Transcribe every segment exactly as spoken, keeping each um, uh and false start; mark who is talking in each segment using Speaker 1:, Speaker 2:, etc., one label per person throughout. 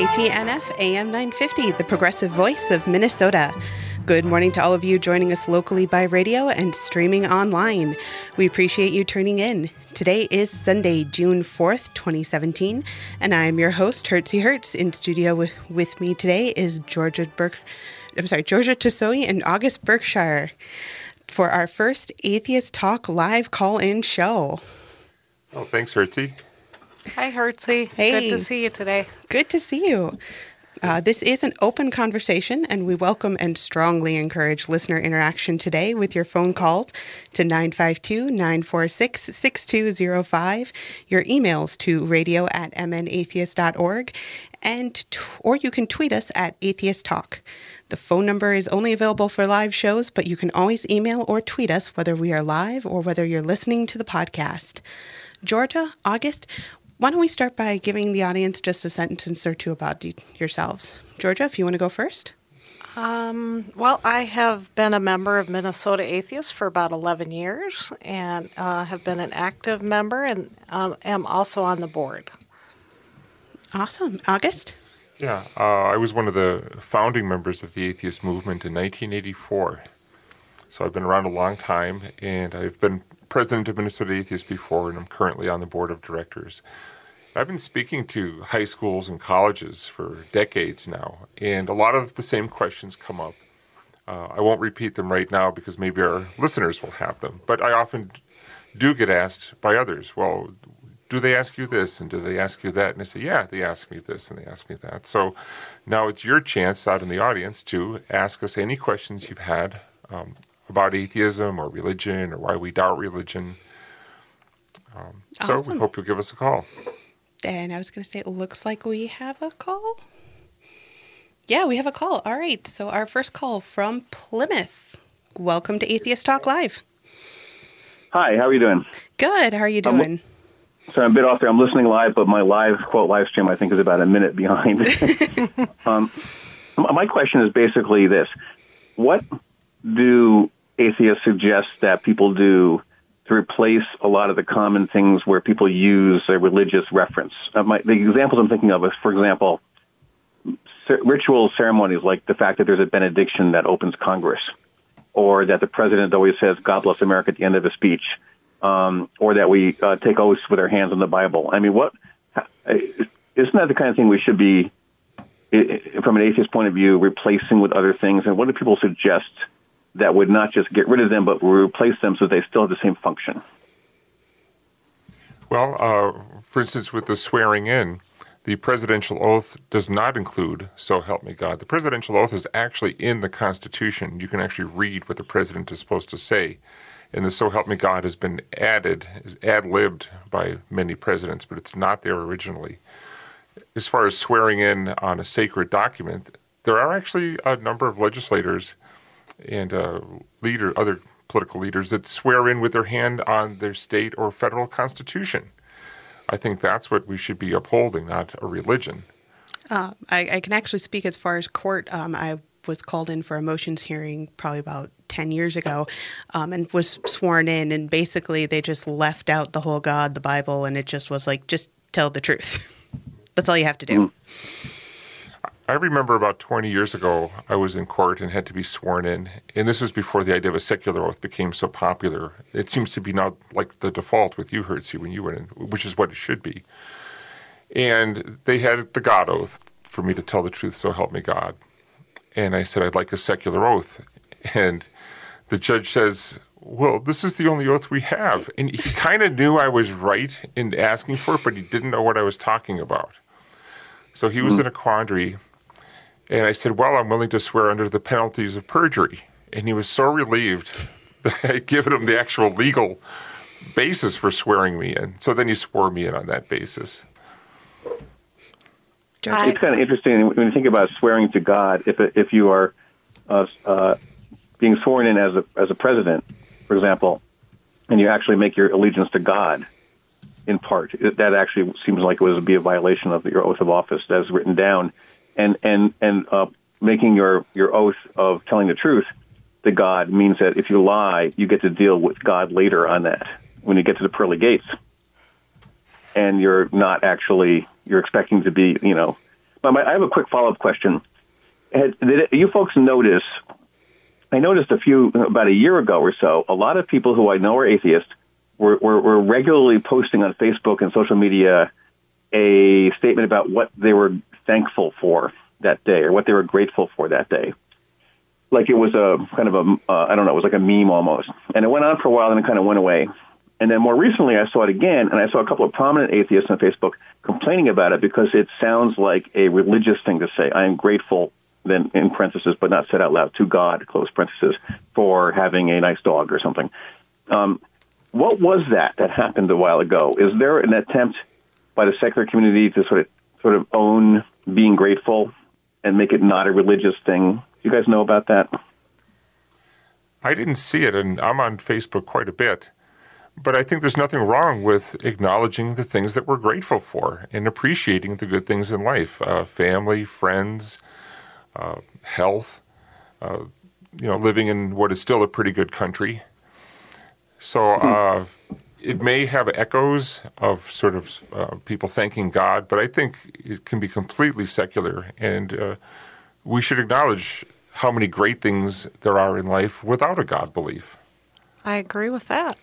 Speaker 1: K T N F A M nine fifty, the progressive voice of Minnesota. Good morning to all of you joining us locally by radio and streaming online. We appreciate you tuning in. Today is Sunday, June fourth, twenty seventeen, and I am your host, Hertzie Hertz. In studio with, with me today is Georgia Burke, I'm sorry, Georgia Tasoy and August Berkshire for our first Atheist Talk live call-in show.
Speaker 2: Oh, thanks, Hertzie.
Speaker 3: Hi, Hertzie.
Speaker 1: Hey.
Speaker 3: Good to see you today.
Speaker 1: Good to see you. Uh, this is an open conversation, and we welcome and strongly encourage listener interaction today with your phone calls to nine five two, nine four six, six two zero five, your emails to radio at m n atheist dot org, and t- or you can tweet us at Atheist Talk. The phone number is only available for live shows, but you can always email or tweet us whether we are live or whether you're listening to the podcast. Georgia, August, why don't we start by giving the audience just a sentence or two about d- yourselves? Georgia, if you want to go first.
Speaker 3: Um, well, I have been a member of Minnesota Atheists for about eleven years and uh, have been an active member and um, am also on the board.
Speaker 1: Awesome. August?
Speaker 2: Yeah, uh, I was one of the founding members of the atheist movement in nineteen eighty-four. So I've been around a long time, and I've been president of Minnesota Atheists before, and I'm currently on the board of directors. I've been speaking to high schools and colleges for decades now, and a lot of the same questions come up. Uh, I won't repeat them right now because maybe our listeners will have them, but I often do get asked by others, well, do they ask you this and do they ask you that? And I say, yeah, they ask me this and they ask me that. So now it's your chance out in the audience to ask us any questions you've had um, about atheism or religion or why we doubt religion. Um,
Speaker 1: Awesome.
Speaker 2: So we hope you'll give us a call.
Speaker 1: And I was going to say, it looks like we have a call. Yeah, we have a call. All right. So our first call from Plymouth. Welcome to Atheist Talk Live.
Speaker 4: Hi, how are you doing?
Speaker 1: Good. How are you
Speaker 4: Um,
Speaker 1: doing?
Speaker 4: So I'm a bit off there. I'm listening live, but my live, quote, live stream, I think, is about a minute behind. um, my question is basically this. What do atheists suggest that people do to replace a lot of the common things where people use a religious reference? Uh, my, the examples I'm thinking of is, for example, c- ritual ceremonies like the fact that there's a benediction that opens Congress, or that the president always says, God bless America at the end of a speech, um, or that we uh, take oaths with our hands on the Bible. I mean, what isn't that the kind of thing we should be, from an atheist point of view, replacing with other things? And what do people suggest that would not just get rid of them, but replace them so they still have the same function?
Speaker 2: Well, uh, for instance, with the swearing in, the presidential oath does not include, so help me God. The presidential oath is actually in the Constitution. You can actually read what the president is supposed to say. And the so help me God has been added, is ad-libbed by many presidents, but it's not there originally. As far as swearing in on a sacred document, there are actually a number of legislators and uh, leader, other political leaders that swear in with their hand on their state or federal constitution. I think that's what we should be upholding, not a religion.
Speaker 1: Uh, I, I can actually speak as far as court. Um, I was called in for a motions hearing probably about ten years ago um, and was sworn in. And basically they just left out the whole God, the Bible, and it just was like, just tell the truth. That's all you have to do.
Speaker 4: Mm.
Speaker 2: I remember about twenty years ago, I was in court and had to be sworn in. And this was before the idea of a secular oath became so popular. It seems to be now like the default with you, Hertzie, when you went in, which is what it should be. And they had the God oath for me to tell the truth, so help me God. And I said, I'd like a secular oath. And the judge says, well, this is the only oath we have. And he kind of knew I was right in asking for it, but he didn't know what I was talking about. So he was mm. in a quandary. And I said, well, I'm willing to swear under the penalties of perjury. And he was so relieved that I had given him the actual legal basis for swearing me in. So then he swore me in on that basis.
Speaker 3: I,
Speaker 4: it's kind of interesting when you think about swearing to God. If if you are uh, uh, being sworn in as a as a president, for example, and you actually make your allegiance to God, in part, it, that actually seems like it would be a violation of your oath of office as written down, and and and uh, making your your oath of telling the truth to God means that if you lie, you get to deal with God later on that when you get to the pearly gates, and you're not actually you're expecting to be, you know, But my, I have a quick follow-up question. Had, did it, you folks notice, I noticed a few, about a year ago or so, a lot of people who I know are atheists were, were, were regularly posting on Facebook and social media a statement about what they were thankful for that day or what they were grateful for that day. Like it was a kind of a, uh, I don't know, it was like a meme almost. And it went on for a while and it kind of went away. And then more recently I saw it again, and I saw a couple of prominent atheists on Facebook complaining about it because it sounds like a religious thing to say. I am grateful, then in parentheses, but not said out loud, to God, close parentheses, for having a nice dog or something. Um, what was that that happened a while ago? Is there an attempt by the secular community to sort of sort of own being grateful and make it not a religious thing? Do you guys know about that?
Speaker 2: I didn't see it, and I'm on Facebook quite a bit. But I think there's nothing wrong with acknowledging the things that we're grateful for and appreciating the good things in life. Uh, family, friends, uh, health, uh, you know, living in what is still a pretty good country. So uh, it may have echoes of sort of uh, people thanking God, but I think it can be completely secular, and uh, we should acknowledge how many great things there are in life without a God belief.
Speaker 3: I agree with that.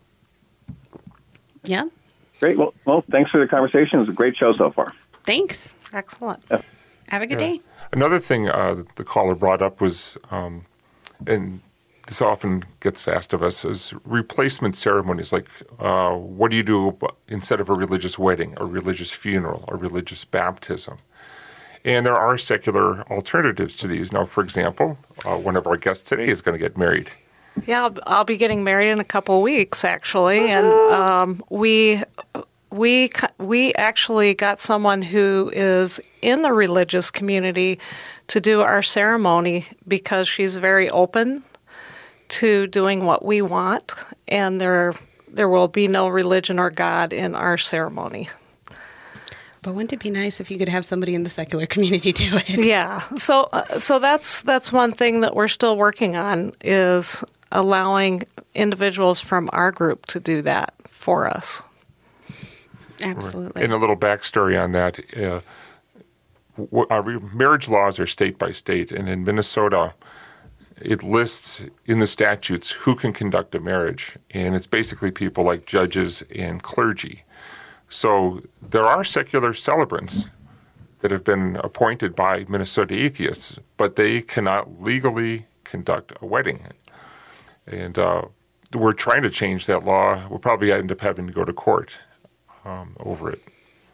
Speaker 1: Yeah.
Speaker 4: Great. Well, well, thanks for the conversation. It was a great show so far.
Speaker 1: Thanks.
Speaker 3: Excellent.
Speaker 4: Yeah.
Speaker 1: Have a good
Speaker 2: Yeah.
Speaker 1: day.
Speaker 2: Another thing uh, that the caller brought up was, um, and this often gets asked of us, is replacement ceremonies. Like, uh, what do you do instead of a religious wedding, a religious funeral, a religious baptism? And there are secular alternatives to these. Now, for example, uh, one of our guests today is going to get married.
Speaker 3: Yeah, I'll, I'll be getting married in a couple of weeks, actually, and um, we we we actually got someone who is in the religious community to do our ceremony because she's very open to doing what we want, and there there will be no religion or God in our ceremony.
Speaker 1: But wouldn't it be nice if you could have somebody in the secular community do it?
Speaker 3: Yeah, so uh, so that's that's one thing that we're still working on, is allowing individuals from our group to do that for us.
Speaker 1: Absolutely.
Speaker 2: And a little backstory on that. Uh, our marriage laws are state by state, and in Minnesota, it lists in the statutes who can conduct a marriage, and it's basically people like judges and clergy. So there are secular celebrants that have been appointed by Minnesota atheists, but they cannot legally conduct a wedding. And uh, we're trying to change that law. We'll probably end up having to go to court um, over it.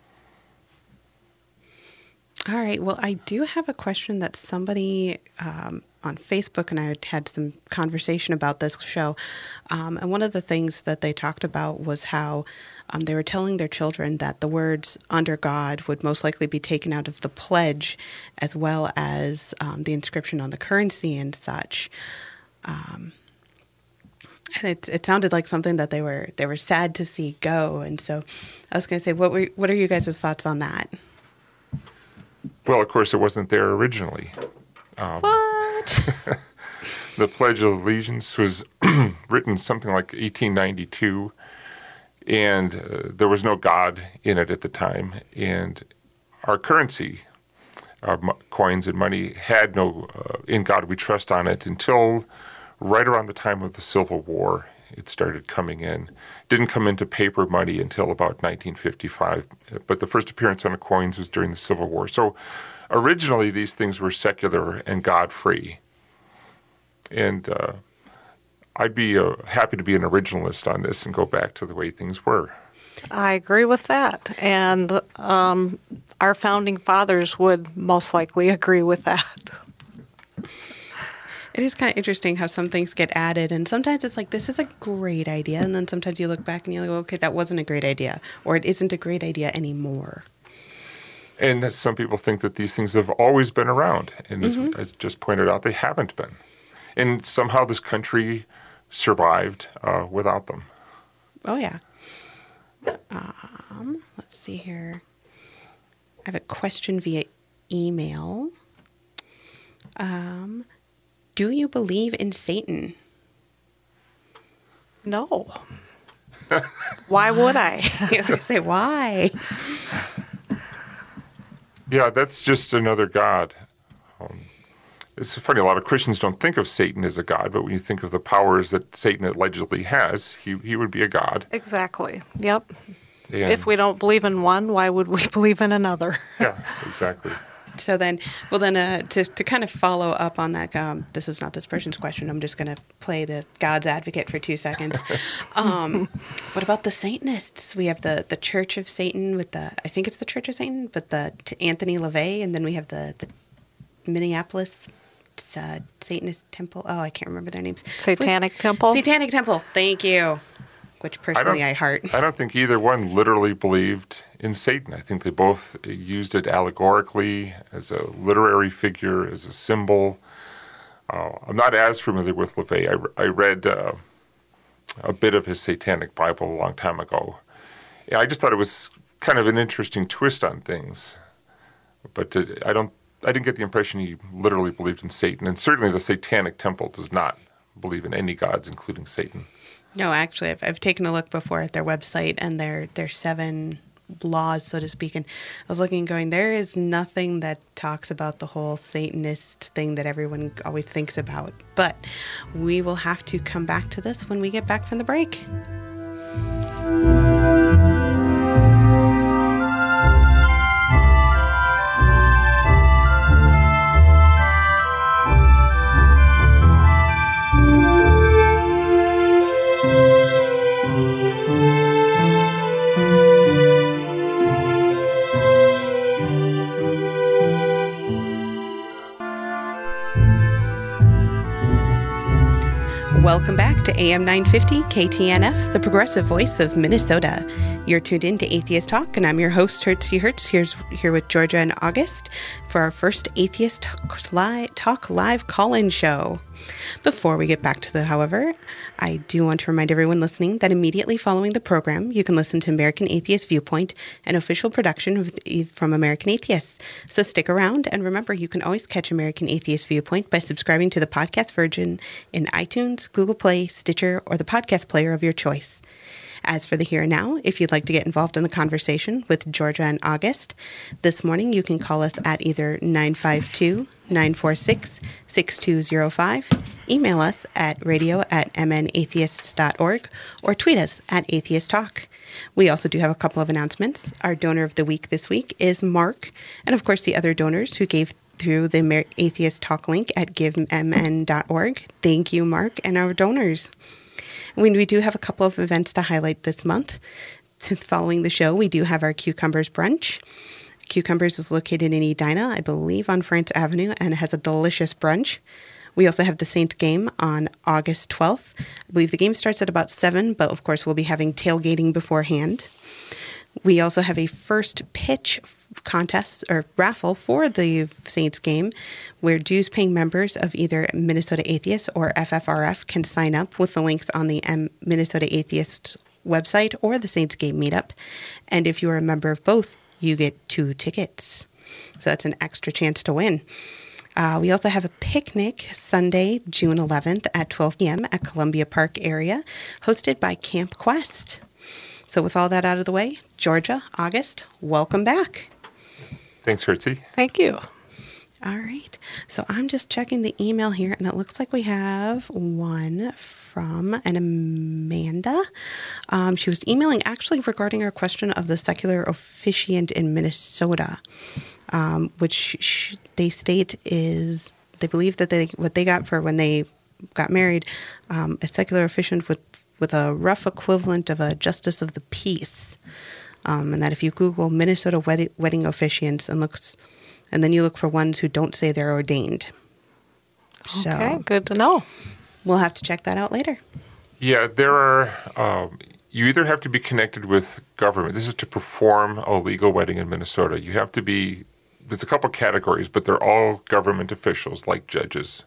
Speaker 1: All right. Well, I do have a question that somebody um, on Facebook and I had some conversation about this show. Um, and one of the things that they talked about was how um, they were telling their children that the words "under God" would most likely be taken out of the pledge, as well as um, the inscription on the currency and such. Um, and it it sounded like something that they were they were sad to see go. And so I was going to say, what were what are you guys' thoughts on that?
Speaker 2: Well, of course, it wasn't there originally. Um,
Speaker 1: What?
Speaker 2: The Pledge of Allegiance was written something like eighteen ninety-two, and uh, there was no God in it at the time. And our currency, our m- coins and money, had no uh, "In God We Trust" on it until right around the time of the Civil War. It started coming in. Didn't come into paper money until about nineteen fifty-five, but the first appearance on the coins was during the Civil War. So originally these things were secular and God-free. And uh, I'd be uh, happy to be an originalist on this and go back to the way things were.
Speaker 3: I agree with that. And um, our founding fathers would most likely agree with that.
Speaker 1: It is kind of interesting how some things get added, and sometimes it's like, this is a great idea, and then sometimes you look back and you're like, okay, that wasn't a great idea, or it isn't a great idea anymore.
Speaker 2: And that some people think that these things have always been around, and
Speaker 1: Mm-hmm.
Speaker 2: as, as just pointed out, they haven't been. And somehow this country survived uh, without them.
Speaker 1: Oh, yeah. Um, let's see here. I have a question via email. Um, do you believe in Satan?
Speaker 3: No. Why would I?
Speaker 1: I was going to say, why?
Speaker 2: Yeah, that's just another god. Um, it's funny, a lot of Christians don't think of Satan as a god, but when you think of the powers that Satan allegedly has, he, he would be a god.
Speaker 3: Exactly. Yep.
Speaker 2: And,
Speaker 3: if we don't believe in one, why would we believe in another?
Speaker 2: Yeah, exactly.
Speaker 1: So then, well then, uh, to, to kind of follow up on that, um, this is not this person's question. I'm just going to play the God's advocate for two seconds. Um, what about the Satanists? We have the, the Church of Satan with the, I think it's the Church of Satan, but the Anthony LaVey, and then we have the, the Minneapolis uh, Satanist Temple. Oh, I can't remember their names.
Speaker 3: Satanic
Speaker 1: Wait,
Speaker 3: Temple?
Speaker 1: Satanic Temple. Thank you. Which personally I,
Speaker 2: I
Speaker 1: heart.
Speaker 2: I don't think either one literally believed in Satan. I think they both used it allegorically, as a literary figure, as a symbol. Uh, I'm not as familiar with LaVey. I, I read uh, a bit of his Satanic Bible a long time ago. Yeah, I just thought it was kind of an interesting twist on things. But to, I don't. I didn't get the impression he literally believed in Satan, and certainly the Satanic Temple does not believe in any gods, including Satan.
Speaker 1: No, actually, I've, I've taken a look before at their website and their their seven laws, so to speak, and I was looking and going, there is nothing that talks about the whole Satanist thing that everyone always thinks about. But we will have to come back to this when we get back from the break. Welcome back to A M nine fifty K T N F, the progressive voice of Minnesota. You're tuned in to Atheist Talk, and I'm your host, Hertzie Hertz, here's, here with Georgia and August for our first Atheist Talk Live, Talk Live call-in show. Before we get back to the however, I do want to remind everyone listening that immediately following the program, you can listen to American Atheist Viewpoint, an official production of, from American Atheists. So stick around, and remember, you can always catch American Atheist Viewpoint by subscribing to the podcast version in iTunes, Google Play, Stitcher, or the podcast player of your choice. As for the here and now, if you'd like to get involved in the conversation with Georgia and August, this morning you can call us at either nine five two, nine four six, six two zero five, email us at radio at m n atheists dot org, or tweet us at Atheist Talk. We also do have a couple of announcements. Our donor of the week this week is Mark, and of course the other donors who gave through the Amer- Atheist Talk link at give m n dot org. Thank you, Mark, and our donors. We, we do have a couple of events to highlight this month. Following the show, we do have our Cucumbers Brunch. Cucumbers is located in Edina, I believe, on France Avenue, and has a delicious brunch. We also have the Saints game on August twelfth. I believe the game starts at about seven, but of course we'll be having tailgating beforehand. We also have a first pitch contest or raffle for the Saints game where dues-paying members of either Minnesota Atheists or F F R F can sign up with the links on the M- Minnesota Atheists website or the Saints game meetup. And if you are a member of both, you get two tickets. So that's an extra chance to win. Uh, we also have a picnic Sunday, June eleventh at twelve p.m. at Columbia Park area, hosted by Camp Quest. So with all that out of the way, Georgia, August, welcome back.
Speaker 2: Thanks, Hertzie.
Speaker 3: Thank you.
Speaker 1: All right. So I'm just checking the email here, and it looks like we have one from an Amanda. Um, she was emailing actually regarding our question of the secular officiant in Minnesota, um, which sh- they state is, they believe that they what they got for when they got married, um, a secular officiant would with a rough equivalent of a justice of the peace. Um, and that if you Google Minnesota wedding, wedding officiants and looks, and then you look for ones who don't say they're ordained. So
Speaker 3: Okay, good to know.
Speaker 1: We'll have to check that out later.
Speaker 2: Yeah, there are, um, you either have to be connected with government. This is to perform a legal wedding in Minnesota. You have to be, there's a couple categories, but they're all government officials like judges.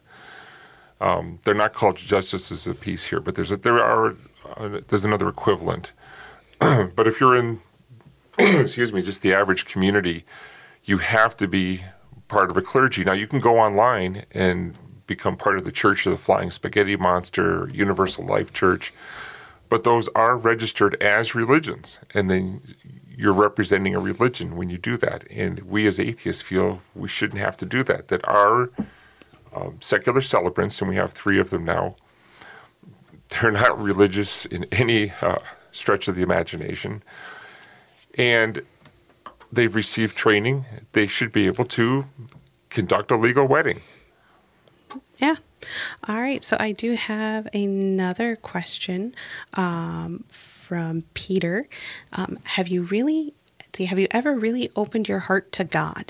Speaker 2: Um, they're not called justices of peace here, but there's a, there are uh, there's another equivalent. But if you're in, excuse me, just the average community, you have to be part of a clergy. Now you can go online and become part of the Church of the Flying Spaghetti Monster, Universal Life Church, but those are registered as religions, and then you're representing a religion when you do that. And we as atheists feel we shouldn't have to do that, that our um, secular celebrants, and we have three of them now, they're not religious in any uh, stretch of the imagination. And they've received training. They should be able to conduct a legal wedding.
Speaker 1: Yeah. All right. So I do have another question um, from Peter. Um, have you really, see, have you ever really opened your heart to God?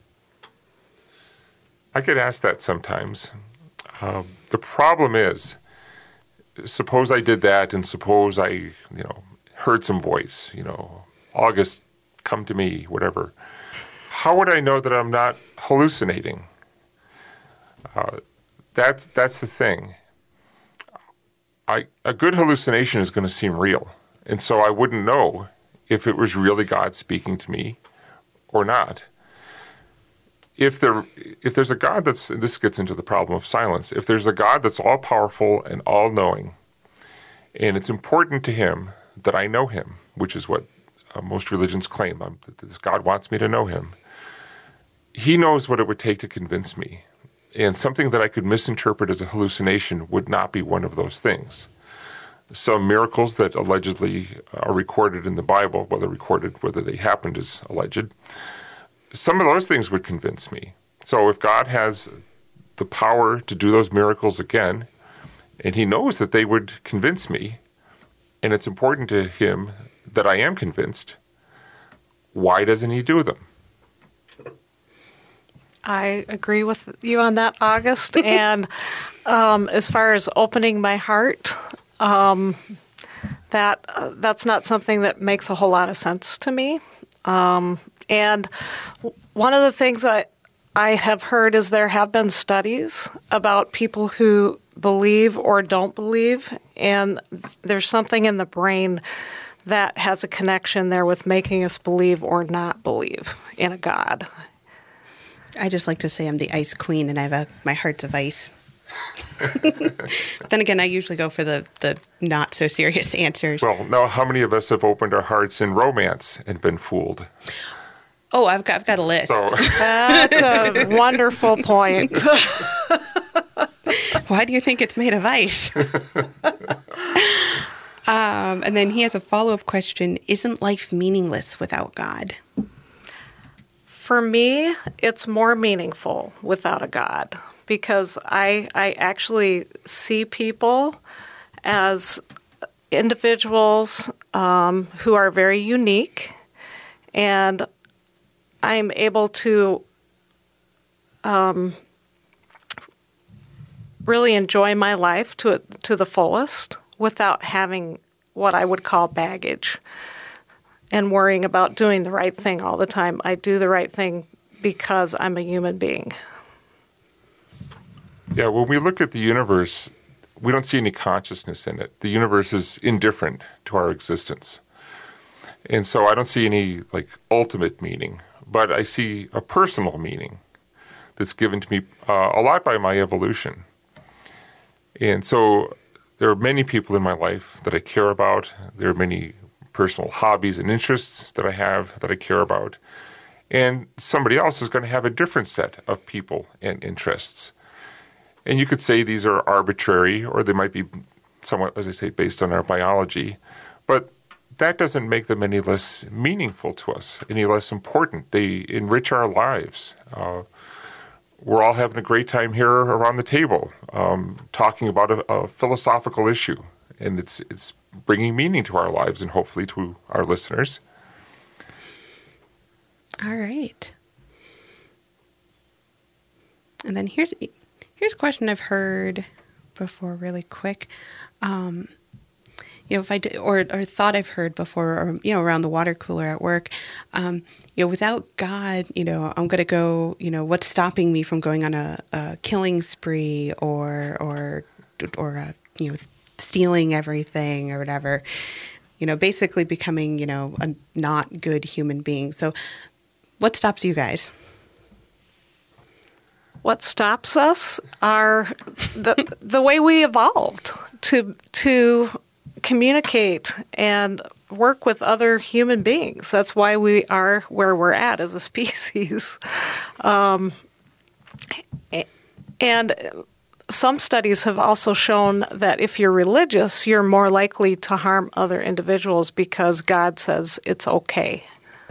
Speaker 2: I get asked that sometimes. Um, the problem is, suppose I did that, and suppose I, you know, heard some voice, you know, August, come to me, whatever. How would I know that I'm not hallucinating? Uh, that's that's the thing. I a good hallucination is going to seem real, and so I wouldn't know if it was really God speaking to me or not. If there if there's a God that's, and this gets into the problem of silence, if there's a God that's all powerful and all knowing, and it's important to him that I know him, which is what uh, most religions claim, um, that this God wants me to know him, he knows what it would take to convince me. And something that I could misinterpret as a hallucination would not be one of those things. Some miracles that allegedly are recorded in the Bible, whether recorded, whether they happened is alleged, some of those things would convince me. So if God has the power to do those miracles again, and he knows that they would convince me, and it's important to him that I am convinced, why doesn't he do them?
Speaker 3: I agree with you on that, August. And um, as far as opening my heart, um, that uh, that's not something that makes a whole lot of sense to me. Um, and one of the things that I have heard is there have been studies about people who believe or don't believe, and there's something in the brain that has a connection there with making us believe or not believe in a God.
Speaker 1: I just like to say I'm the ice queen, and I have a my heart's of ice. Then again, I usually go for the, the not so serious answers.
Speaker 2: Well, now how many of us have opened our hearts in romance and been fooled?
Speaker 1: Oh, I've got I've got a list.
Speaker 2: So.
Speaker 3: That's a wonderful point.
Speaker 1: Why do you think it's made of ice? um, and then he has a follow-up question. Isn't life meaningless without God?
Speaker 3: For me, it's more meaningful without a God, because I I actually see people as individuals um, who are very unique, and I'm able to um, really enjoy my life to to the fullest without having what I would call baggage and worrying about doing the right thing all the time. I do the right thing because I'm a human being.
Speaker 2: Yeah, when we look at the universe, we don't see any consciousness in it. The universe is indifferent to our existence. And so I don't see any, like, ultimate meaning, but I see a personal meaning that's given to me uh, a lot by my evolution. And so there are many people in my life that I care about. There are many personal hobbies and interests that I have that I care about. And somebody else is going to have a different set of people and interests. And you could say these are arbitrary, or they might be somewhat, as I say, based on our biology. But that doesn't make them any less meaningful to us, any less important. They enrich our lives. Uh, we're all having a great time here around the table, um, talking about a, a philosophical issue. And it's it's bringing meaning to our lives and hopefully to our listeners.
Speaker 1: All right. And then here's here's a question I've heard before, really quick. Um, you know, if I did, or or thought I've heard before, or you know, around the water cooler at work. Um, you know, without God, you know, I'm going to go. You know, what's stopping me from going on a, a killing spree or or or a, you know, stealing everything or whatever, you know, basically becoming, you know, a not good human being. So what stops you guys?
Speaker 3: What stops us are the the way we evolved to to communicate and work with other human beings. That's why we are where we're at as a species. Um, and some studies have also shown that if you're religious, you're more likely to harm other individuals because God says it's okay.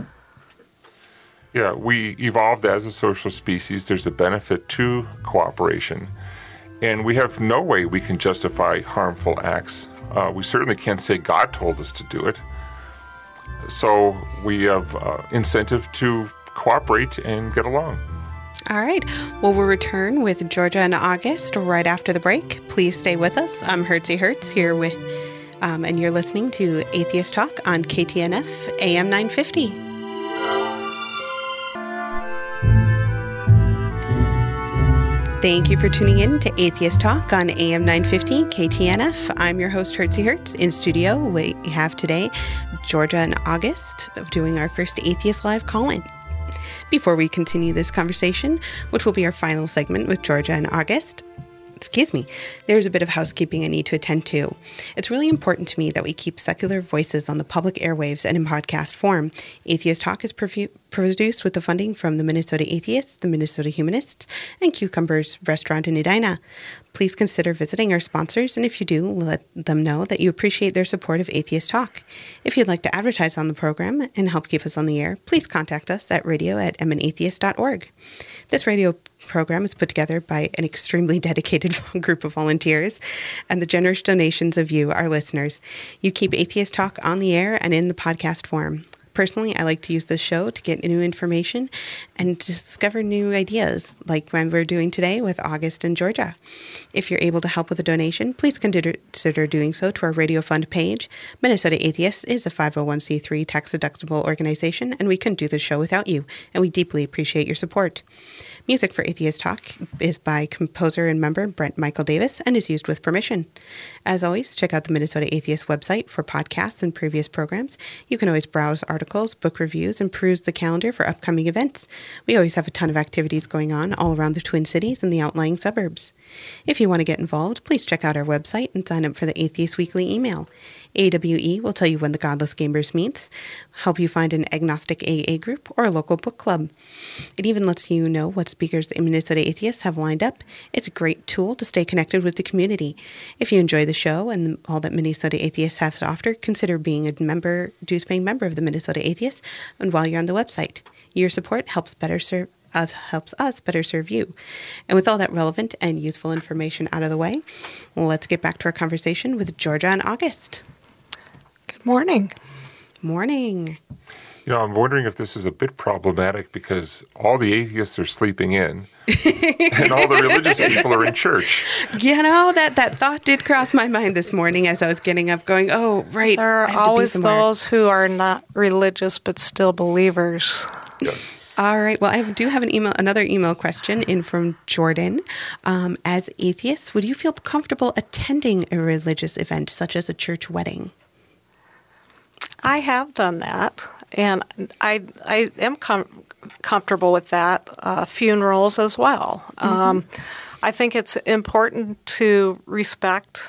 Speaker 2: Yeah, we evolved as a social species. There's a benefit to cooperation. And we have no way we can justify harmful acts. Uh, we certainly can't say God told us to do it. So we have uh, incentive to cooperate and get along.
Speaker 1: All right. Well, we'll return with Georgia and August right after the break. Please stay with us. I'm Hertzie Hertz here with, um, and you're listening to Atheist Talk on K T N F A M nine fifty. Thank you for tuning in to Atheist Talk on A M nine fifty K T N F. I'm your host, Hertzie Hertz. In studio, we have today Georgia and August doing our first Atheist Live call-in. Before we continue this conversation, which will be our final segment with Georgia and August, excuse me, there's a bit of housekeeping I need to attend to. It's really important to me that we keep secular voices on the public airwaves and in podcast form. Atheist Talk is profu- produced with the funding from the Minnesota Atheists, the Minnesota Humanists, and Cucumbers Restaurant in Edina. Please consider visiting our sponsors, and if you do, let them know that you appreciate their support of Atheist Talk. If you'd like to advertise on the program and help keep us on the air, please contact us at radio at m n atheist dot org. This radio program is put together by an extremely dedicated group of volunteers and the generous donations of you, our listeners. You keep Atheist Talk on the air and in the podcast form. Personally, I like to use this show to get new information and discover new ideas, like when we're doing today with August and Georgia. If you're able to help with a donation, please consider doing so to our Radio Fund page. Minnesota Atheists is a five oh one c three tax-deductible organization, and we couldn't do the show without you, and we deeply appreciate your support. Music for Atheist Talk is by composer and member Brent Michael Davis and is used with permission. As always, check out the Minnesota Atheist website for podcasts and previous programs. You can always browse articles, book reviews, and peruse the calendar for upcoming events. We always have a ton of activities going on all around the Twin Cities and the outlying suburbs. If you want to get involved, please check out our website and sign up for the Atheist Weekly email. A W E will tell you when the Godless Gamers meets, help you find an agnostic A A group or a local book club. It even lets you know what speakers the Minnesota Atheists have lined up. It's a great tool to stay connected with the community. If you enjoy the show and all that Minnesota Atheists have to offer, consider being a member, dues-paying member of the Minnesota Atheists, and while you're on the website. Your support helps better serve us, helps us better serve you. And with all that relevant and useful information out of the way, let's get back to our conversation with Georgia and August.
Speaker 3: Good morning.
Speaker 1: Morning.
Speaker 2: You know, I'm wondering if this is a bit problematic because all the atheists are sleeping in and all the religious people are in church.
Speaker 1: You know, that, that thought did cross my mind this morning as I was getting up going, oh, right.
Speaker 3: There are always those who are not religious but still believers.
Speaker 2: Yes.
Speaker 1: All right. Well, I do have an email, another email question in from Jordan. Um, as atheists, would you feel comfortable attending a religious event such as a church wedding?
Speaker 3: I have done that, and I I am com- comfortable with that. Uh, funerals as well. Mm-hmm. Um, I think it's important to respect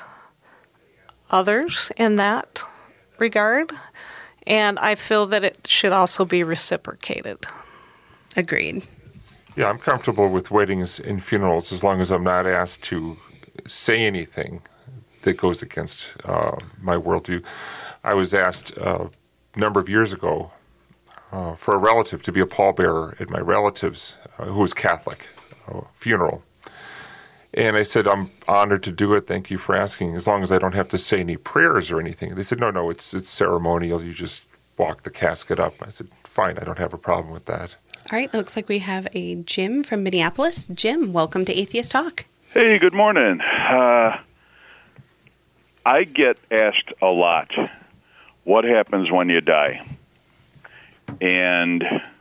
Speaker 3: others in that regard, and I feel that it should also be reciprocated.
Speaker 1: Agreed.
Speaker 2: Yeah, I'm comfortable with weddings and funerals as long as I'm not asked to say anything that goes against uh, my worldview. I was asked uh, a number of years ago uh, for a relative to be a pallbearer at my relative's, uh, who was Catholic, uh, funeral. And I said, I'm honored to do it. Thank you for asking, as long as I don't have to say any prayers or anything. They said, no, no, it's it's ceremonial. You just walk the casket up. I said, fine, I don't have a problem with that.
Speaker 1: All right, looks like we have a Jim from Minneapolis. Jim, welcome to Atheist Talk.
Speaker 5: Hey, good morning. Uh, I get asked a lot, what happens when you die? And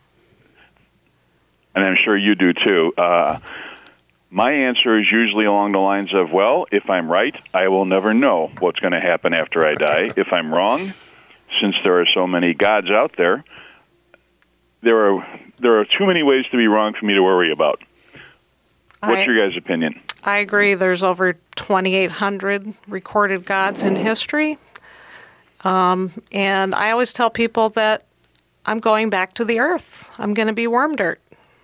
Speaker 5: and I'm sure you do too. Uh, my answer is usually along the lines of, well, if I'm right, I will never know what's going to happen after I die. If I'm wrong, since there are so many gods out there, there are there are too many ways to be wrong for me to worry about. What's
Speaker 3: I,
Speaker 5: your guys' opinion?
Speaker 3: I agree. There's over twenty-eight hundred recorded gods in history. Um, and I always tell people that I'm going back to the earth. I'm going to be worm dirt.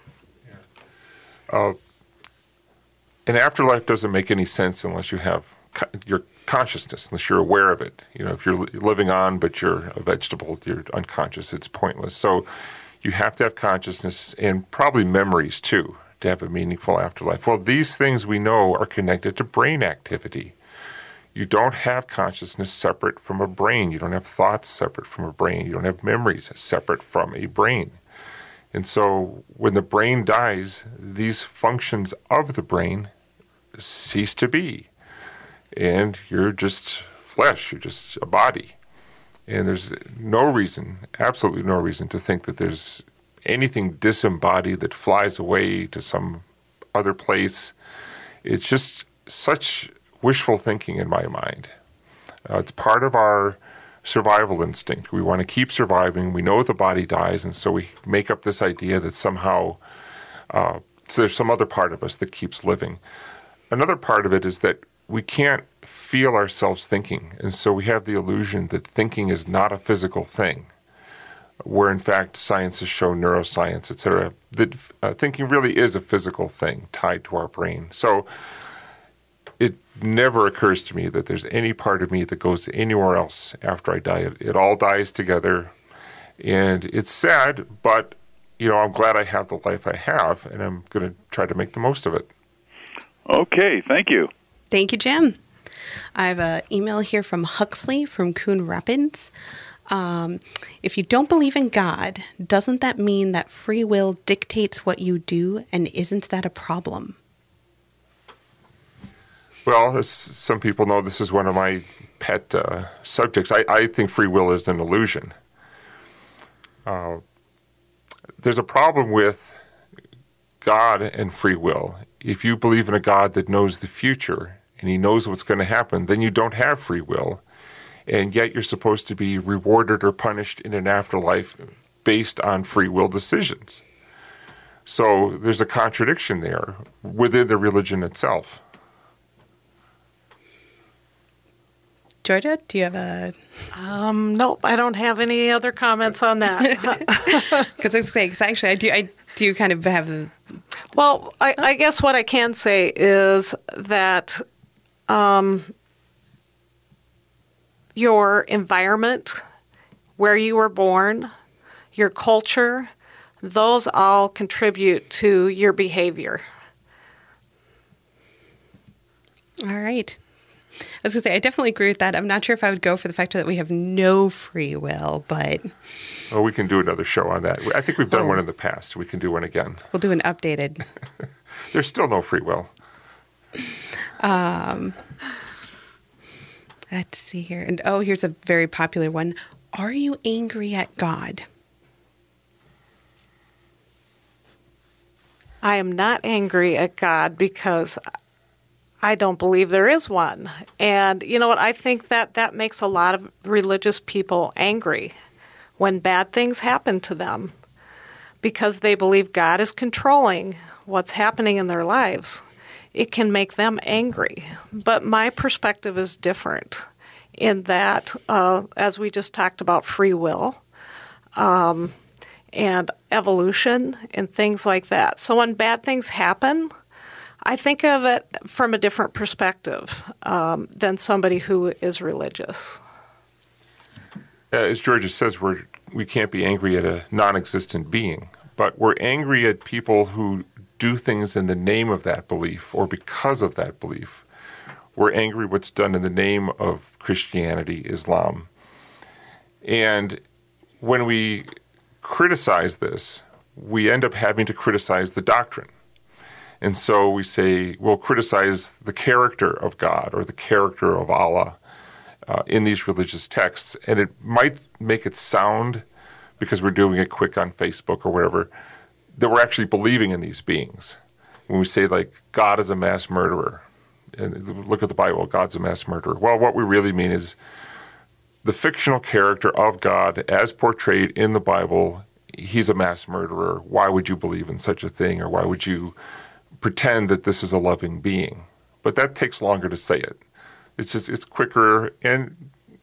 Speaker 2: Uh, an afterlife doesn't make any sense unless you have co- your consciousness, unless you're aware of it. You know, if you're li- living on but you're a vegetable, you're unconscious, it's pointless. So you have to have consciousness and probably memories too to have a meaningful afterlife. Well, these things we know are connected to brain activity. You don't have consciousness separate from a brain. You don't have thoughts separate from a brain. You don't have memories separate from a brain. And so when the brain dies, these functions of the brain cease to be. And you're just flesh, you're just a body. And there's no reason, absolutely no reason, to think that there's anything disembodied that flies away to some other place. It's just such wishful thinking in my mind. Uh, it's part of our survival instinct. We want to keep surviving. We know the body dies, and so we make up this idea that somehow uh, so there's some other part of us that keeps living. Another part of it is that we can't feel ourselves thinking, and so we have the illusion that thinking is not a physical thing, where in fact science has shown, neuroscience, et cetera, that uh, thinking really is a physical thing tied to our brain. So it never occurs to me that there's any part of me that goes anywhere else after I die. It, it all dies together, and it's sad, but you know, I'm glad I have the life I have, and I'm going to try to make the most of it.
Speaker 5: Okay, thank you.
Speaker 1: Thank you, Jim. I have an email here from Huxley from Coon Rapids. Um, if you don't believe in God, doesn't that mean that free will dictates what you do, and isn't that a problem?
Speaker 2: Well, as some people know, this is one of my pet uh, subjects. I, I think free will is an illusion. Uh, there's a problem with God and free will. If you believe in a God that knows the future and he knows what's going to happen, then you don't have free will. And yet you're supposed to be rewarded or punished in an afterlife based on free will decisions. So there's a contradiction there within the religion itself.
Speaker 1: Georgia, do you have a...
Speaker 3: Um, nope, I don't have any other comments on that.
Speaker 1: Because it's like, actually, I do, I do kind of have... The...
Speaker 3: Well, I, I guess what I can say is that um, your environment, where you were born, your culture, those all contribute to your behavior.
Speaker 1: All right. I was going to say, I definitely agree with that. I'm not sure if I would go for the fact that we have no free will, but...
Speaker 2: Oh, we can do another show on that. I think we've done
Speaker 1: oh.
Speaker 2: one in the past. We can do one again.
Speaker 1: We'll do an updated.
Speaker 2: There's still no free will.
Speaker 1: Um, let's see here. And oh, here's a very popular one. Are you angry at God?
Speaker 3: I am not angry at God because I don't believe there is one. And you know what? I think that that makes a lot of religious people angry when bad things happen to them because they believe God is controlling what's happening in their lives. It can make them angry. But my perspective is different in that, uh, as we just talked about, free will um, and evolution and things like that. So when bad things happen, I think of it from a different perspective um, than somebody who is religious.
Speaker 2: Uh, as Georgia says, we're, we can't be angry at a non-existent being, but we're angry at people who do things in the name of that belief or because of that belief. We're angry what's done in the name of Christianity, Islam. And when we criticize this, we end up having to criticize the doctrine. And so we say, we'll criticize the character of God or the character of Allah uh, in these religious texts. And it might make it sound, because we're doing it quick on Facebook or whatever, that we're actually believing in these beings. When we say, like, God is a mass murderer, and look at the Bible, God's a mass murderer. Well, what we really mean is the fictional character of God as portrayed in the Bible, he's a mass murderer. Why would you believe in such a thing, or why would you pretend that this is a loving being? But that takes longer to say it. It's just, it's quicker, and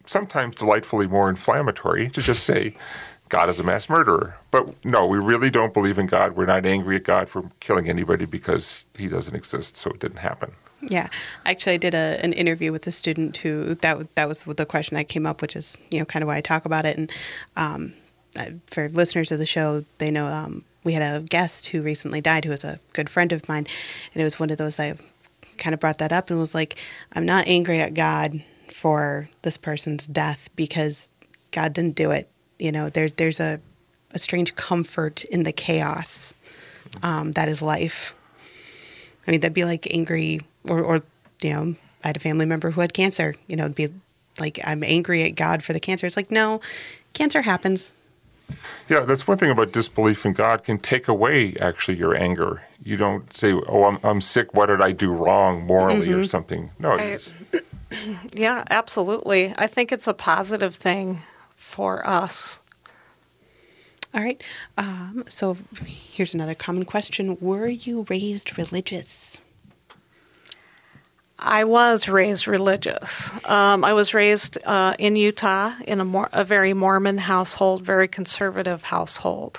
Speaker 2: sometimes delightfully more inflammatory to just say, God is a mass murderer. But no, we really don't believe in God. We're not angry at God for killing anybody because he doesn't exist, so it didn't happen.
Speaker 1: Yeah. Actually, I did a, an interview with a student who, that that was the question I came up, which is, you know, kind of why I talk about it. And um, for listeners of the show, they know um, we had a guest who recently died who was a good friend of mine. And it was one of those, I kind of brought that up and was like, I'm not angry at God for this person's death because God didn't do it. You know, there's there's a, a strange comfort in the chaos um, that is life. I mean, that'd be like angry, or, or, you know, I had a family member who had cancer. You know, it'd be like, I'm angry at God for the cancer. It's like, no, cancer happens.
Speaker 2: Yeah, that's one thing about disbelief in God can take away, actually, your anger. You don't say, oh, I'm, I'm sick, what did I do wrong morally mm-hmm. or something. No.
Speaker 3: I, yeah, absolutely. I think it's a positive thing for us.
Speaker 1: All right. Um, so here's another common question. Were you raised religious?
Speaker 3: I was raised religious. Um, I was raised uh, in Utah in a, mor- a very Mormon household, very conservative household.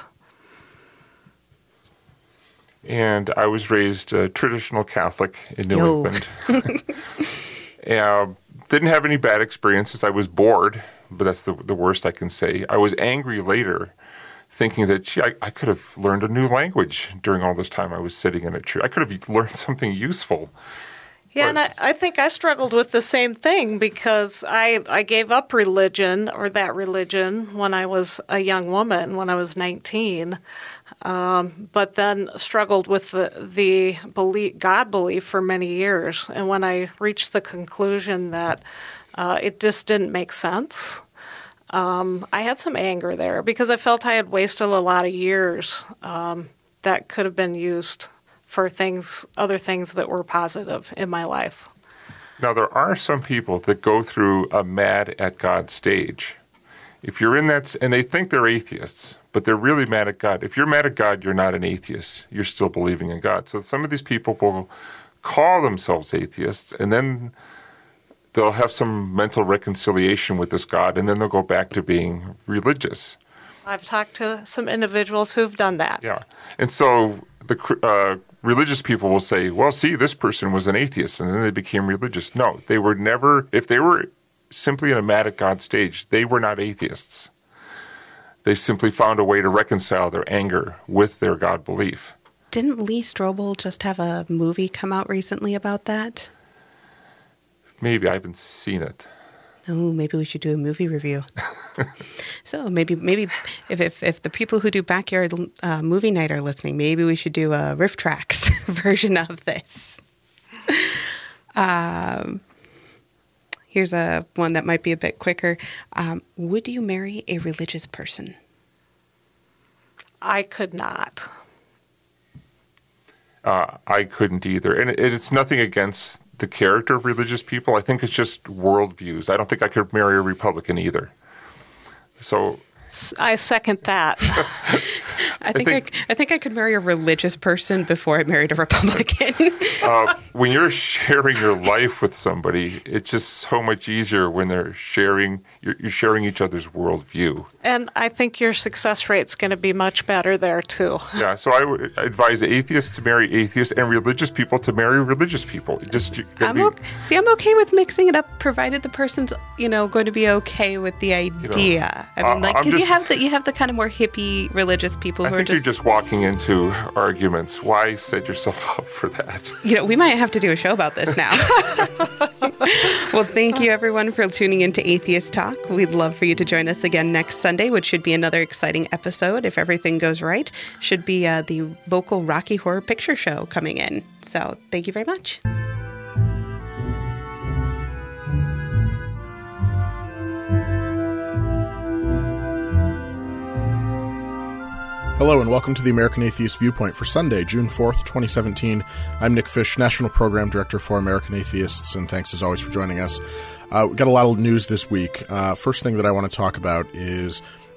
Speaker 2: And I was raised uh, traditional Catholic in New
Speaker 1: Yo.
Speaker 2: England. uh, didn't have any bad experiences. I was bored, but that's the the worst I can say. I was angry later, thinking that, gee, I, I could have learned a new language during all this time I was sitting in a church. I could have learned something useful.
Speaker 3: Yeah,
Speaker 2: but,
Speaker 3: and I, I think I struggled with the same thing because I, I gave up religion, or that religion, when I was a young woman, when I was nineteen, um, but then struggled with the, the belief, God belief for many years. And when I reached the conclusion that uh, it just didn't make sense, um, I had some anger there because I felt I had wasted a lot of years um, that could have been used for things, other things that were positive in my life.
Speaker 2: Now, there are some people that go through a mad at God stage. If you're in that, and they think they're atheists, but they're really mad at God. If you're mad at God, you're not an atheist. You're still believing in God. So some of these people will call themselves atheists, and then they'll have some mental reconciliation with this God, and then they'll go back to being religious.
Speaker 3: I've talked to some individuals who've done that.
Speaker 2: Yeah. And so the uh, religious people will say, well, see, this person was an atheist, and then they became religious. No, they were never, if they were simply in a mad at God stage, they were not atheists. They simply found a way to reconcile their anger with their God belief.
Speaker 1: Didn't Lee Strobel just have a movie come out recently about that?
Speaker 2: Maybe. I haven't seen it.
Speaker 1: Oh, maybe we should do a movie review. So maybe maybe if, if if the people who do Backyard uh, Movie Night are listening, maybe we should do a Riff Tracks version of this. Um, here's a one that might be a bit quicker. Um, would you marry a religious person?
Speaker 3: I could not.
Speaker 2: Uh, I couldn't either. And it, it's nothing against the character of religious people. I think it's just worldviews. I don't think I could marry a Republican either. So
Speaker 3: I second that.
Speaker 1: I think I, think I, I think I could marry a religious person before I married a Republican.
Speaker 2: uh, when you're sharing your life with somebody, it's just so much easier when they're sharing. You're, you're sharing each other's worldview.
Speaker 3: And I think your success rate's going to be much better there too.
Speaker 2: Yeah. So I would advise atheists to marry atheists and religious people to marry religious people. Just
Speaker 1: I'm
Speaker 2: be,
Speaker 1: okay, see, I'm okay with mixing it up, provided the person's, you know, going to be okay with the idea.
Speaker 2: You know,
Speaker 1: I mean, like,
Speaker 2: uh,
Speaker 1: because you have the you have the kind of more hippie religious people who
Speaker 2: I think
Speaker 1: are just
Speaker 2: you're just walking into arguments. Why set yourself up for that?
Speaker 1: You know, we might have to do a show about this now. Well, thank you everyone for tuning into Atheist Talk. We'd love for you to join us again next Sunday, which should be another exciting episode if everything goes right. Should be uh, the local Rocky Horror Picture Show coming in. So thank you very much.
Speaker 6: Hello and welcome to the American Atheist Viewpoint for Sunday, June fourth, twenty seventeen. I'm Nick Fish, National Program Director for American Atheists, and thanks as always for joining us. Uh, we've got a lot of news this week. Uh, first thing that I want to talk about is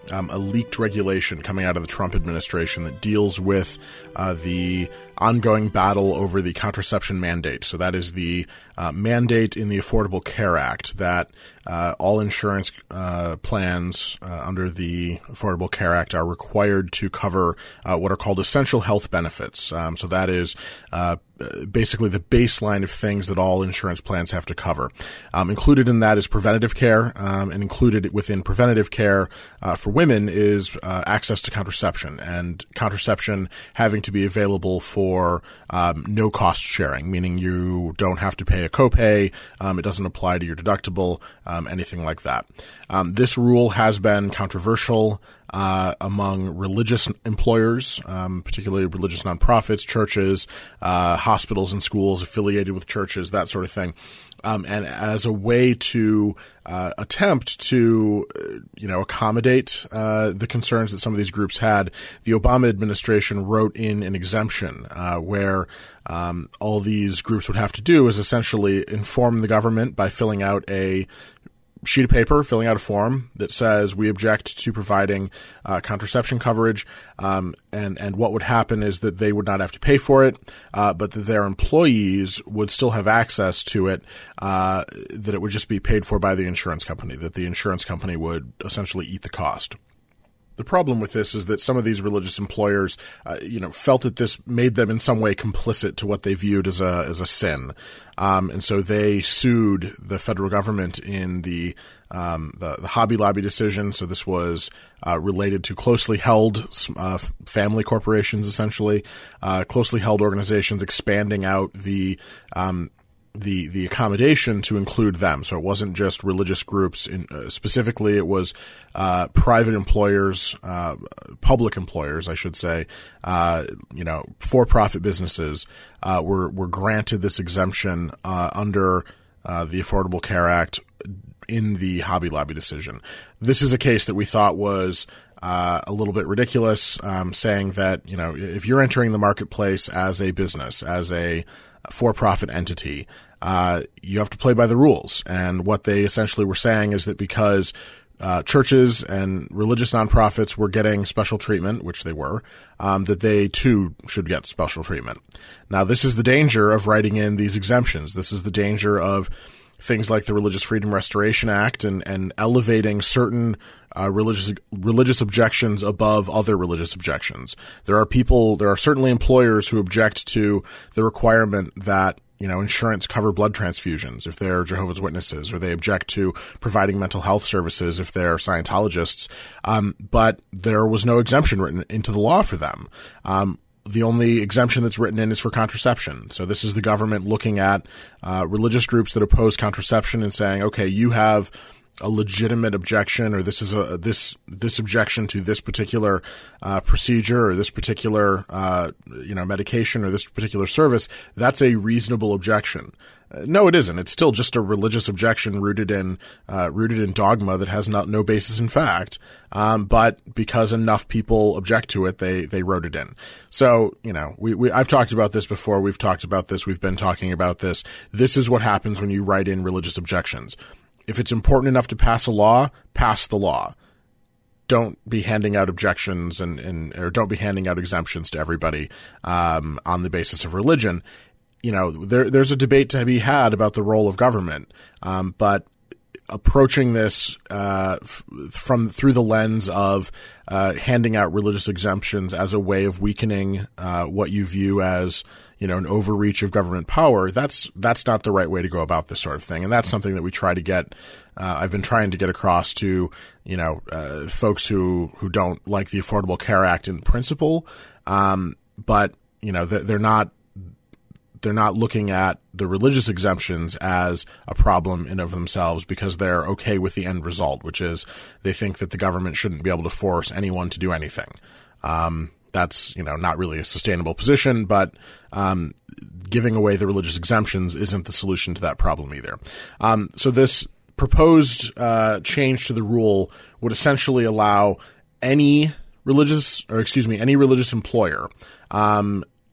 Speaker 6: um, a leaked regulation coming out of the Trump administration that deals with uh, the ongoing battle over the contraception mandate. So that is the uh, mandate in the Affordable Care Act that uh, all insurance uh, plans uh, under the Affordable Care Act are required to cover uh, what are called essential health benefits. Um, so that is uh, basically the baseline of things that all insurance plans have to cover. Um, included in that is preventative care, um, and included within preventative care uh, for women is uh, access to contraception, and contraception having to be available for For um, no cost sharing, meaning you don't have to pay a copay. Um, it doesn't apply to your deductible, um, anything like that. Um, this rule has been controversial uh, among religious employers, um, particularly religious nonprofits, churches, uh, hospitals and schools affiliated with churches, that sort of thing. Um, and as a way to uh, attempt to, uh, you know, accommodate uh, the concerns that some of these groups had, the Obama administration wrote in an exemption uh, where um, all these groups would have to do is essentially inform the government by filling out a sheet of paper, filling out a form that says we object to providing uh, contraception coverage, um, and and what would happen is that they would not have to pay for it, uh, but that their employees would still have access to it, uh, that it would just be paid for by the insurance company, that the insurance company would essentially eat the cost. The problem with this is that some of these religious employers, uh, you know, felt that this made them in some way complicit to what they viewed as a as a sin, um, and so they sued the federal government in the um, the, the Hobby Lobby decision. So this was uh, related to closely held uh, family corporations, essentially, uh, closely held organizations expanding out the um, the the accommodation to include them. So it wasn't just religious groups. In, uh, specifically, it was uh, private employers, uh, public employers, I should say, uh, you know, for-profit businesses uh, were, were granted this exemption uh, under uh, the Affordable Care Act in the Hobby Lobby decision. This is a case that we thought was Uh, a little bit ridiculous, um, saying that, you know, if you're entering the marketplace as a business, as a for-profit entity, uh, you have to play by the rules. And what they essentially were saying is that because uh, churches and religious nonprofits were getting special treatment, which they were, um, that they too should get special treatment. Now, this is the danger of writing in these exemptions. This is the danger of things like the Religious Freedom Restoration Act and, and elevating certain uh, religious religious objections above other religious objections. There are people, there are certainly employers who object to the requirement that, you know, insurance cover blood transfusions if they're Jehovah's Witnesses, or they object to providing mental health services if they're Scientologists. Um, but there was no exemption written into the law for them. Um, The only exemption that's written in is for contraception. So this is the government looking at uh, religious groups that oppose contraception and saying, okay, you have a legitimate objection, or this is a this this objection to this particular uh, procedure or this particular uh, you know medication or this particular service. That's a reasonable objection. Uh, no, it isn't. It's still just a religious objection rooted in uh, rooted in dogma that has not, no basis in fact. Um, but because enough people object to it, they they wrote it in. So you know, we, we I've talked about this before. We've talked about this. We've been talking about this. This is what happens when you write in religious objections. If it's important enough to pass a law, pass the law. Don't be handing out objections and, and or don't be handing out exemptions to everybody um, on the basis of religion. You know, there, there's a debate to be had about the role of government, um, but approaching this uh, f- from through the lens of uh, handing out religious exemptions as a way of weakening uh, what you view as, you know, an overreach of government power, that's that's not the right way to go about this sort of thing. And that's something that we try to get, uh, I've been trying to get across to, you know, uh, folks who, who don't like the Affordable Care Act in principle, um, but, you know, they're not, they're not looking at the religious exemptions as a problem in of themselves because they're okay with the end result, which is they think that the government shouldn't be able to force anyone to do anything. Um, that's, you know, not really a sustainable position, but um, giving away the religious exemptions isn't the solution to that problem either. Um, so this proposed uh, change to the rule would essentially allow any religious, or excuse me, any religious employer um,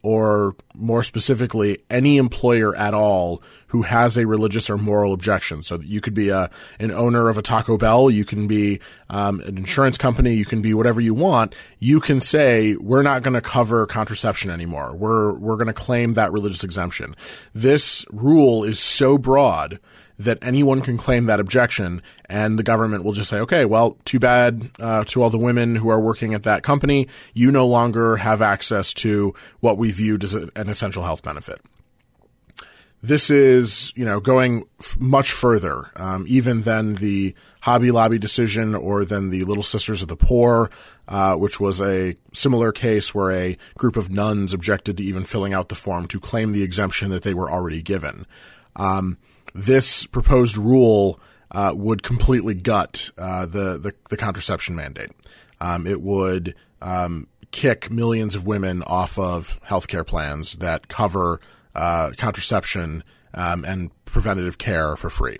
Speaker 6: or more specifically, any employer at all who has a religious or moral objection. So you could be a an owner of a Taco Bell, you can be um, an insurance company, you can be whatever you want. You can say, we're not going to cover contraception anymore. We're we're going to claim that religious exemption. This rule is so broad that anyone can claim that objection, and the government will just say, okay, well, too bad uh, to all the women who are working at that company. You no longer have access to what we viewed as a, an essential health benefit. This is, you know, going f- much further, um, even than the Hobby Lobby decision or than the Little Sisters of the Poor, uh, which was a similar case where a group of nuns objected to even filling out the form to claim the exemption that they were already given. Um, This proposed rule uh, would completely gut uh, the, the the contraception mandate. Um, it would um, kick millions of women off of healthcare plans that cover uh, contraception um, and preventative care for free.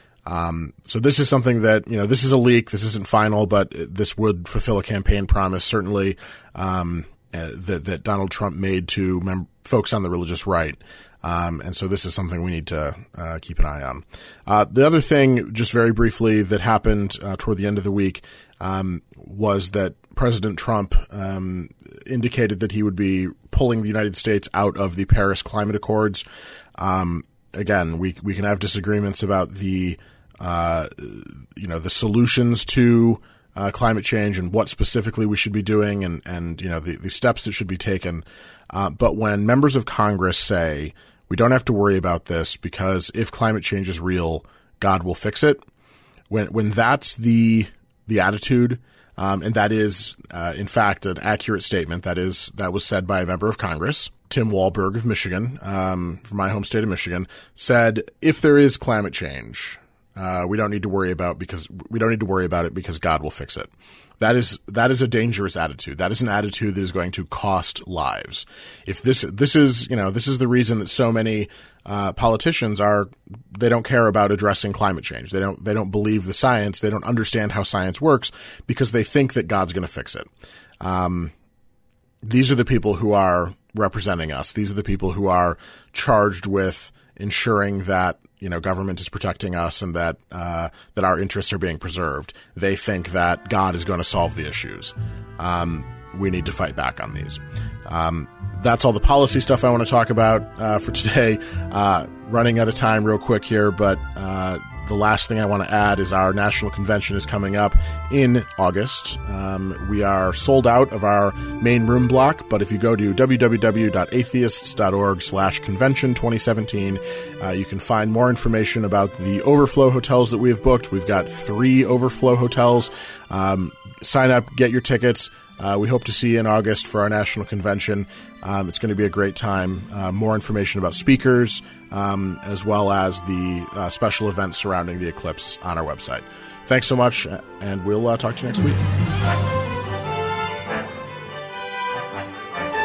Speaker 6: Um, so this is something that, you know, this is a leak. This isn't final, but this would fulfill a campaign promise, certainly um, uh, that that Donald Trump made to mem- folks on the religious right. Um, and so this is something we need to uh, keep an eye on. Uh, the other thing, just very briefly, that happened uh, toward the end of the week um, was that President Trump um, indicated that he would be pulling the United States out of the Paris Climate Accords. Um, again, we we can have disagreements about the uh, you know the solutions to uh, climate change and what specifically we should be doing, and and you know the, the steps that should be taken. Uh, but when members of Congress say, we don't have to worry about this because if climate change is real, God will fix it. When when that's the the attitude, um, and that is, uh, in fact, an accurate statement. That is that was said by a member of Congress, Tim Walberg of Michigan, um, from my home state of Michigan, said if there is climate change, uh, we don't need to worry about because we don't need to worry about it because God will fix it. That is that is a dangerous attitude. That is an attitude that is going to cost lives. If this this is you know this is the reason that so many uh, politicians are they don't care about addressing climate change. They don't they don't believe the science. They don't understand how science works because they think that God's going to fix it. Um, these are the people who are representing us. These are the people who are charged with ensuring that you know government is protecting us and that uh, that our interests are being preserved. They think that God is going to solve the issues. Um, we need to fight back on these. Um, that's all the policy stuff I want to talk about uh, for today. Uh, running out of time real quick here, but uh, the last thing I want to add is our national convention is coming up in August. Um, we are sold out of our main room block, but if you go to www.atheists.org slash convention 2017, uh, you can find more information about the overflow hotels that we have booked. We've got three overflow hotels. Um, sign up, get your tickets. Uh, we hope to see you in August for our national convention. Um, it's going to be a great time. Uh, more information about speakers, um, as well as the uh, special events surrounding the eclipse on our website. Thanks so much, and we'll uh, talk to you next week.